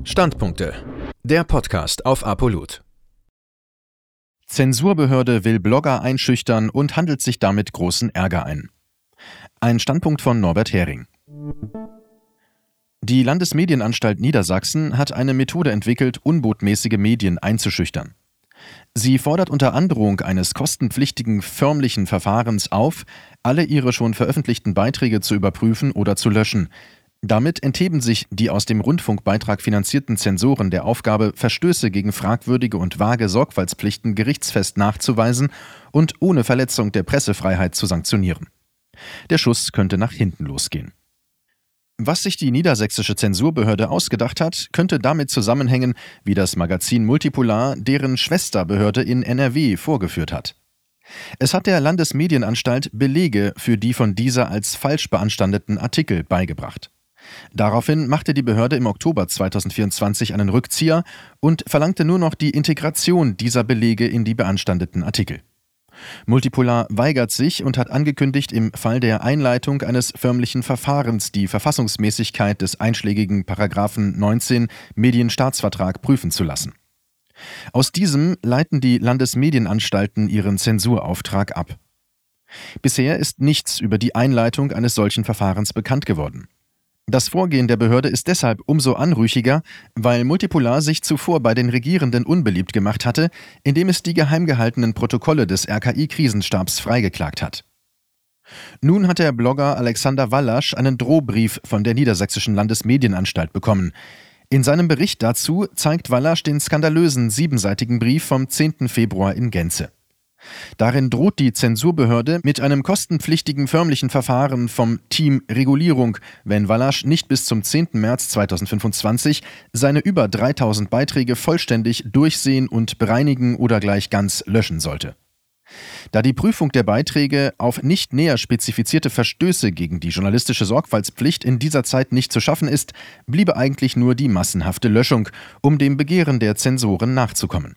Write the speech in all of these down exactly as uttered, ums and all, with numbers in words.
Standpunkte. Der Podcast auf Apollut. Zensurbehörde will Blogger einschüchtern und handelt sich damit großen Ärger ein. Ein Standpunkt von Norbert Hering. Die Landesmedienanstalt Niedersachsen hat eine Methode entwickelt, unbotmäßige Medien einzuschüchtern. Sie fordert unter Androhung eines kostenpflichtigen förmlichen Verfahrens auf, alle ihre schon veröffentlichten Beiträge zu überprüfen oder zu löschen. Damit entheben sich die aus dem Rundfunkbeitrag finanzierten Zensoren der Aufgabe, Verstöße gegen fragwürdige und vage Sorgfaltspflichten gerichtsfest nachzuweisen und ohne Verletzung der Pressefreiheit zu sanktionieren. Der Schuss könnte nach hinten losgehen. Was sich die niedersächsische Zensurbehörde ausgedacht hat, könnte damit zusammenhängen, wie das Magazin Multipolar deren Schwesterbehörde in N R W vorgeführt hat. Es hat der Landesmedienanstalt Belege für die von dieser als falsch beanstandeten Artikel beigebracht. Daraufhin machte die Behörde im Oktober zweitausendvierundzwanzig einen Rückzieher und verlangte nur noch die Integration dieser Belege in die beanstandeten Artikel. Multipolar weigert sich und hat angekündigt, im Fall der Einleitung eines förmlichen Verfahrens die Verfassungsmäßigkeit des einschlägigen Paragraphen neunzehn Medienstaatsvertrag prüfen zu lassen. Aus diesem leiten die Landesmedienanstalten ihren Zensurauftrag ab. Bisher ist nichts über die Einleitung eines solchen Verfahrens bekannt geworden. Das Vorgehen der Behörde ist deshalb umso anrüchiger, weil Multipolar sich zuvor bei den Regierenden unbeliebt gemacht hatte, indem es die geheim gehaltenen Protokolle des R K I-Krisenstabs freigeklagt hat. Nun hat der Blogger Alexander Wallasch einen Drohbrief von der Niedersächsischen Landesmedienanstalt bekommen. In seinem Bericht dazu zeigt Wallasch den skandalösen siebenseitigen Brief vom zehnten Februar in Gänze. Darin droht die Zensurbehörde mit einem kostenpflichtigen förmlichen Verfahren vom Team Regulierung, wenn Wallasch nicht bis zum zehnten März zweitausendfünfundzwanzig seine über dreitausend Beiträge vollständig durchsehen und bereinigen oder gleich ganz löschen sollte. Da die Prüfung der Beiträge auf nicht näher spezifizierte Verstöße gegen die journalistische Sorgfaltspflicht in dieser Zeit nicht zu schaffen ist, bliebe eigentlich nur die massenhafte Löschung, um dem Begehren der Zensoren nachzukommen.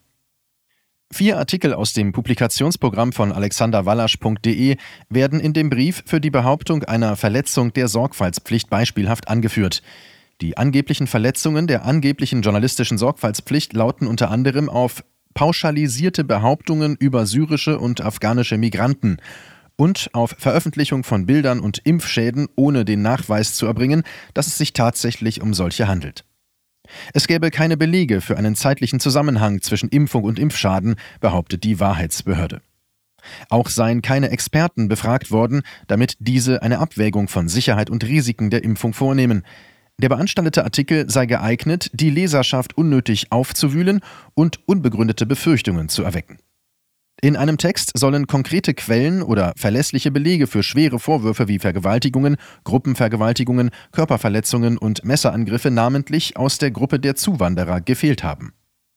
Vier Artikel aus dem Publikationsprogramm von alexander wallasch punkt de werden in dem Brief für die Behauptung einer Verletzung der Sorgfaltspflicht beispielhaft angeführt. Die angeblichen Verletzungen der angeblichen journalistischen Sorgfaltspflicht lauten unter anderem auf pauschalisierte Behauptungen über syrische und afghanische Migranten und auf Veröffentlichung von Bildern und Impfschäden, ohne den Nachweis zu erbringen, dass es sich tatsächlich um solche handelt. Es gäbe keine Belege für einen zeitlichen Zusammenhang zwischen Impfung und Impfschaden, behauptet die Wahrheitsbehörde. Auch seien keine Experten befragt worden, damit diese eine Abwägung von Sicherheit und Risiken der Impfung vornehmen. Der beanstandete Artikel sei geeignet, die Leserschaft unnötig aufzuwühlen und unbegründete Befürchtungen zu erwecken. In einem Text sollen konkrete Quellen oder verlässliche Belege für schwere Vorwürfe wie Vergewaltigungen, Gruppenvergewaltigungen, Körperverletzungen und Messerangriffe namentlich aus der Gruppe der Zuwanderer gefehlt haben.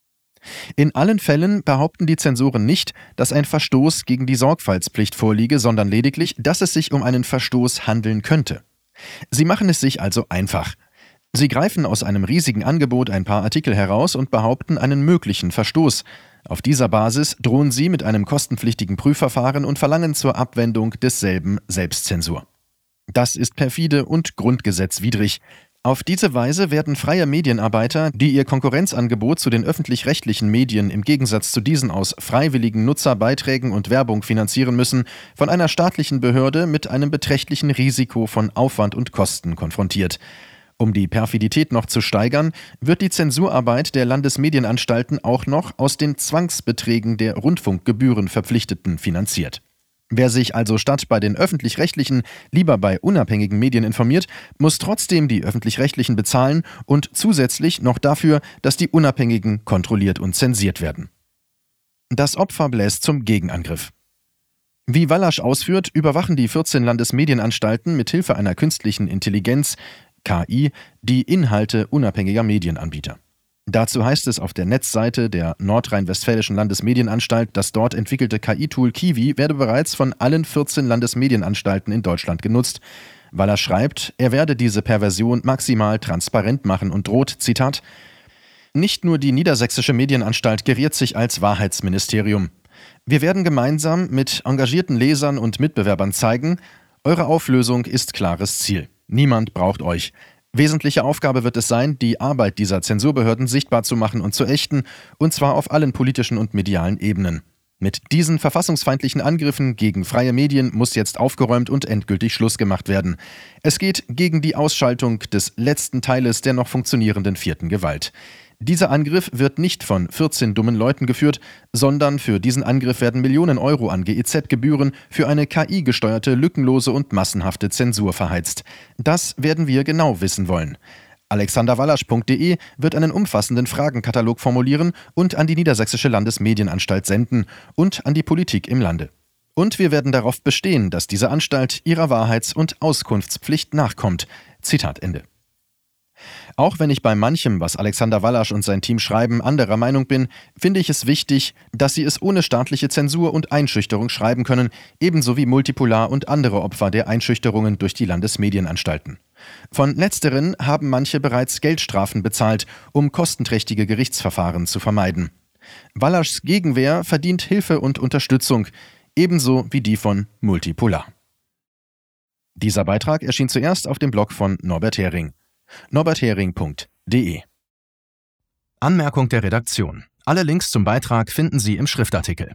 In allen Fällen behaupten die Zensoren nicht, dass ein Verstoß gegen die Sorgfaltspflicht vorliege, sondern lediglich, dass es sich um einen Verstoß handeln könnte. Sie machen es sich also einfach. Sie greifen aus einem riesigen Angebot ein paar Artikel heraus und behaupten einen möglichen Verstoß. Auf dieser Basis drohen sie mit einem kostenpflichtigen Prüfverfahren und verlangen zur Abwendung desselben Selbstzensur. Das ist perfide und grundgesetzwidrig. Auf diese Weise werden freie Medienarbeiter, die ihr Konkurrenzangebot zu den öffentlich-rechtlichen Medien im Gegensatz zu diesen aus freiwilligen Nutzerbeiträgen und Werbung finanzieren müssen, von einer staatlichen Behörde mit einem beträchtlichen Risiko von Aufwand und Kosten konfrontiert. Um die Perfidität noch zu steigern, wird die Zensurarbeit der Landesmedienanstalten auch noch aus den Zwangsbeträgen der Rundfunkgebührenverpflichteten finanziert. Wer sich also statt bei den öffentlich-rechtlichen lieber bei unabhängigen Medien informiert, muss trotzdem die öffentlich-rechtlichen bezahlen und zusätzlich noch dafür, dass die unabhängigen kontrolliert und zensiert werden. Das Opfer bläst zum Gegenangriff. Wie Wallasch ausführt, überwachen die vierzehn Landesmedienanstalten mit Hilfe einer künstlichen Intelligenz K I die Inhalte unabhängiger Medienanbieter. Dazu heißt es auf der Netzseite der Nordrhein-Westfälischen Landesmedienanstalt, das dort entwickelte K I-Tool Kiwi werde bereits von allen vierzehn Landesmedienanstalten in Deutschland genutzt. Wallasch schreibt, er werde diese Perversion maximal transparent machen und droht, Zitat, nicht nur die Niedersächsische Medienanstalt geriert sich als Wahrheitsministerium. Wir werden gemeinsam mit engagierten Lesern und Mitbewerbern zeigen, eure Auflösung ist klares Ziel. Niemand braucht euch. Wesentliche Aufgabe wird es sein, die Arbeit dieser Zensurbehörden sichtbar zu machen und zu ächten, und zwar auf allen politischen und medialen Ebenen. Mit diesen verfassungsfeindlichen Angriffen gegen freie Medien muss jetzt aufgeräumt und endgültig Schluss gemacht werden. Es geht gegen die Ausschaltung des letzten Teiles der noch funktionierenden vierten Gewalt. Dieser Angriff wird nicht von vierzehn dummen Leuten geführt, sondern für diesen Angriff werden Millionen Euro an G E Z-Gebühren für eine K I-gesteuerte, lückenlose und massenhafte Zensur verheizt. Das werden wir genau wissen wollen. alexander wallasch punkt de wird einen umfassenden Fragenkatalog formulieren und an die Niedersächsische Landesmedienanstalt senden und an die Politik im Lande. Und wir werden darauf bestehen, dass diese Anstalt ihrer Wahrheits- und Auskunftspflicht nachkommt. Zitat Ende. Auch wenn ich bei manchem, was Alexander Wallasch und sein Team schreiben, anderer Meinung bin, finde ich es wichtig, dass sie es ohne staatliche Zensur und Einschüchterung schreiben können, ebenso wie Multipolar und andere Opfer der Einschüchterungen durch die Landesmedienanstalten. Von letzteren haben manche bereits Geldstrafen bezahlt, um kostenträchtige Gerichtsverfahren zu vermeiden. Wallaschs Gegenwehr verdient Hilfe und Unterstützung, ebenso wie die von Multipolar. Dieser Beitrag erschien zuerst auf dem Blog von Norbert Hering. norbert hering punkt de. Anmerkung der Redaktion. Alle Links zum Beitrag finden Sie im Schriftartikel.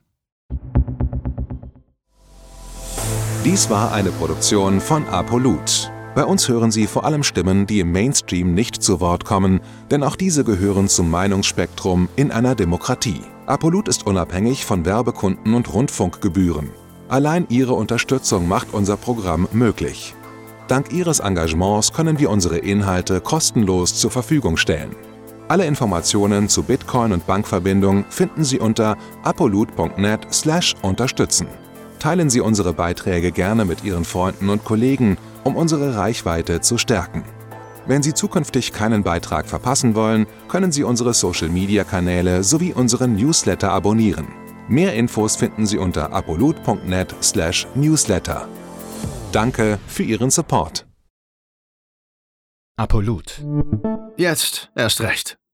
Dies war eine Produktion von Apolut. Bei uns hören Sie vor allem Stimmen, die im Mainstream nicht zu Wort kommen, denn auch diese gehören zum Meinungsspektrum in einer Demokratie. Apolut ist unabhängig von Werbekunden und Rundfunkgebühren. Allein Ihre Unterstützung macht unser Programm möglich. Dank Ihres Engagements können wir unsere Inhalte kostenlos zur Verfügung stellen. Alle Informationen zu Bitcoin und Bankverbindung finden Sie unter apolut punkt net slash unterstützen. Teilen Sie unsere Beiträge gerne mit Ihren Freunden und Kollegen, um unsere Reichweite zu stärken. Wenn Sie zukünftig keinen Beitrag verpassen wollen, können Sie unsere Social-Media-Kanäle sowie unseren Newsletter abonnieren. Mehr Infos finden Sie unter apolut punkt net slash newsletter. Danke für Ihren Support. Apolut. Jetzt erst recht.